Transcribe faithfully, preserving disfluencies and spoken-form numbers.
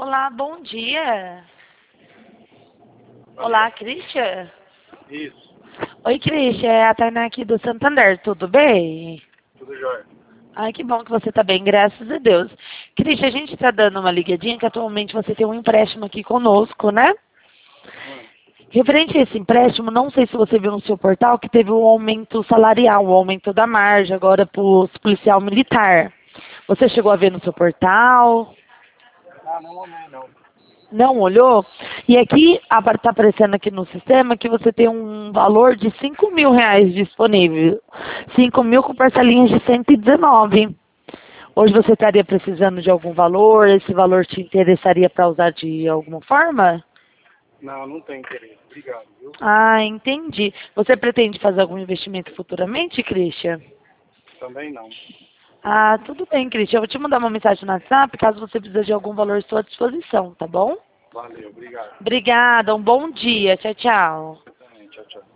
Olá, bom dia. Olá, Christian. Isso, Oi, Christian, é a Tainá aqui do Santander, tudo bem? tudo jóia. Ai, que bom que você está bem, graças a Deus. Christian, a gente está dando uma ligadinha que atualmente você tem um empréstimo aqui conosco, né? Hum, Referente a esse empréstimo, não sei se você viu no seu portal que teve um aumento salarial, um aumento da margem agora para o policial militar. Você chegou a ver no seu portal? Ah, não amei, não. Não olhou? E aqui está aparecendo aqui no sistema que você tem um valor de cinco mil reais disponível. Cinco mil com parcelinhas de cento e dezenove. Hoje você estaria precisando de algum valor? Esse valor te interessaria para usar de alguma forma? Não, não tem interesse. Obrigado, viu? Ah, entendi. Você pretende fazer algum investimento futuramente, Christian? Também não. Ah, tudo bem, Christian. Eu vou te mandar uma mensagem no WhatsApp caso você precise de algum valor, estou à disposição, tá bom? Valeu, obrigado. Obrigada, um bom dia. Tchau, tchau. Também, tchau, tchau.